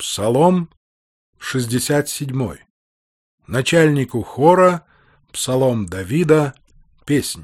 Псалом 67. Начальнику хора, псалом Давида, песнь.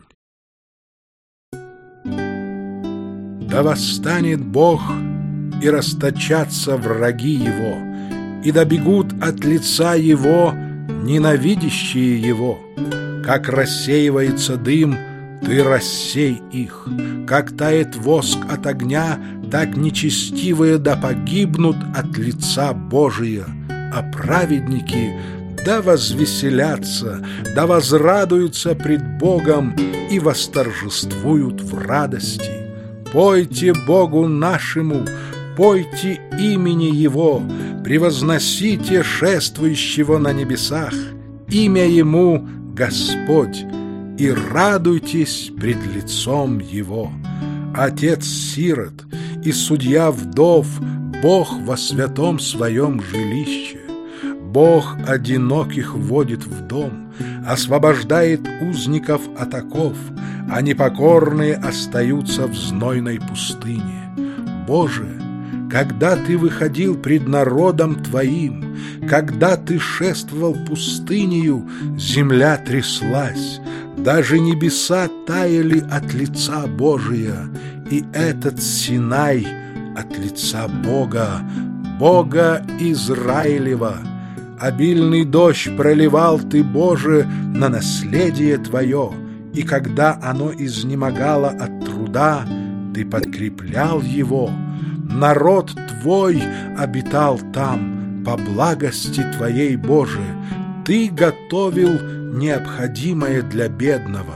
Да восстанет Бог, и расточатся враги Его, и добегут от лица Его ненавидящие Его. Как рассеивается дым, Ты рассей их, как тает воск от огня, так нечестивые да погибнут от лица Божия, а праведники да возвеселятся, да возрадуются пред Богом и восторжествуют в радости. Пойте Богу нашему, пойте имени Его, превозносите шествующего на небесах, имя Ему Господь, и радуйтесь пред лицом Его. Отец сирот и судья вдов, Бог во святом своем жилище. Бог одиноких вводит в дом, освобождает узников от оков, а непокорные остаются в знойной пустыне. Боже, когда Ты выходил пред народом Твоим, когда Ты шествовал пустынею, земля тряслась, даже небеса таяли от лица Божия, и этот Синай от лица Бога, Бога Израилева. Обильный дождь проливал Ты, Боже, на наследие Твое, и когда оно изнемогало от труда, Ты подкреплял его. Народ Твой обитал там по благости Твоей, Боже. Ты готовил необходимое для бедного.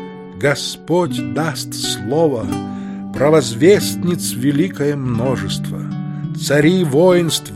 Господь даст слово, провозвестниц великое множество. Цари воинств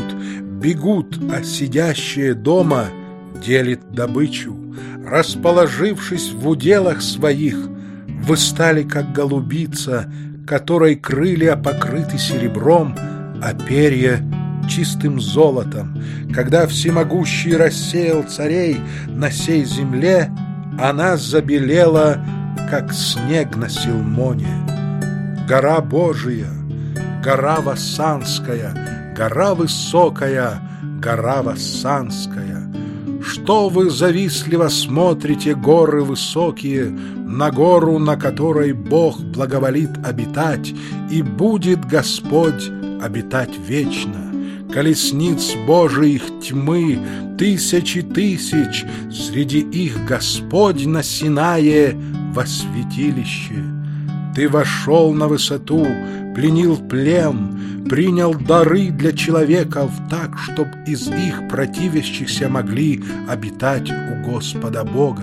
бегут, а сидящие дома делит добычу. Расположившись в уделах своих, вы стали как голубица, которой крылья покрыты серебром, а перья чистым золотом. Когда всемогущий рассеял царей на сей земле, она забелела, как снег на Силмоне. Гора Божия, гора Вассанская, гора высокая, гора Вассанская. Что вы завистливо смотрите, горы высокие, на гору, на которой Бог благоволит обитать, и будет Господь обитать вечно. Колесниц Божиих тьмы тысячи тысяч, среди их Господь на Синае во святилище. Ты вошел на высоту, пленил плен, принял дары для человеков так, чтоб из их противящихся могли обитать у Господа Бога.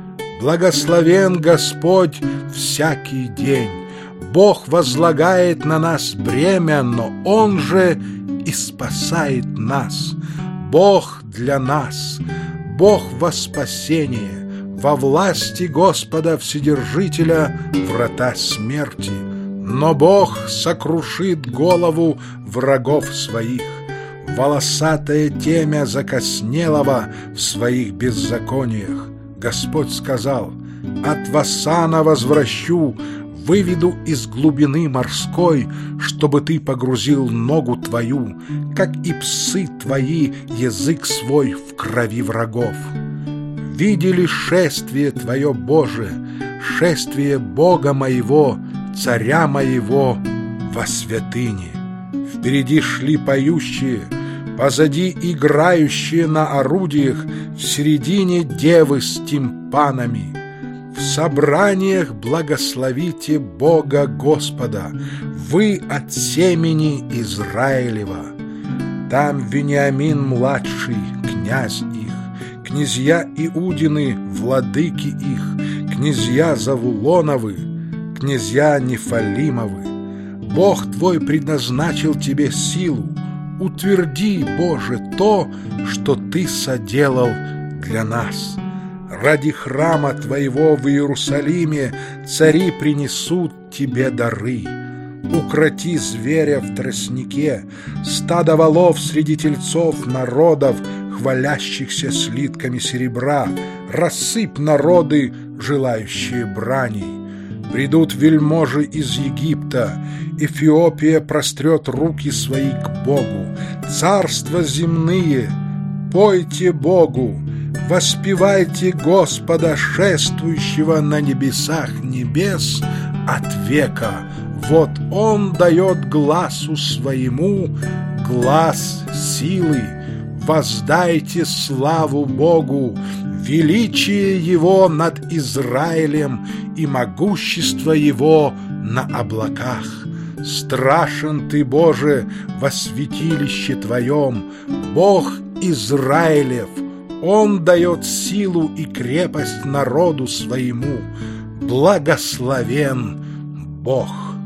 Благословен Господь всякий день. Бог возлагает на нас бремя, но Он же и спасает нас. Бог для нас, Бог во спасение, во власти Господа Вседержителя врата смерти. Но Бог сокрушит голову врагов своих, волосатое темя закоснелого в своих беззакониях. Господь сказал: от Вассана возвращу, выведу из глубины морской, чтобы ты погрузил ногу твою, как и псы твои язык свой в крови врагов. Видели шествие Твое, Боже, шествие Бога моего, Царя моего во святыне. Впереди шли поющие, позади играющие на орудиях, в середине девы с тимпанами. В собраниях благословите Бога Господа, вы от семени Израилева. Там Вениамин-младший, князь их, князья Иудины, владыки их, князья Завулоновы, князья Нефалимовы. Бог твой предназначил тебе силу. Утверди, Боже, то, что Ты соделал для нас. Ради храма Твоего в Иерусалиме цари принесут Тебе дары. Укроти зверя в тростнике, стадо волов среди тельцов народов, хвалящихся слитками серебра, рассыпь народы, желающие браней. Придут вельможи из Египта, Эфиопия прострет руки свои к Богу, царства земные, пойте Богу, воспевайте Господа, шествующего на небесах небес от века. Вот Он дает гласу своему глас силы. Воздайте славу Богу, величие Его над Израилем и могущество Его на облаках. Страшен Ты, Боже, во святилище Твоем, Бог Израилев. Он дает силу и крепость народу своему. Благословен Бог.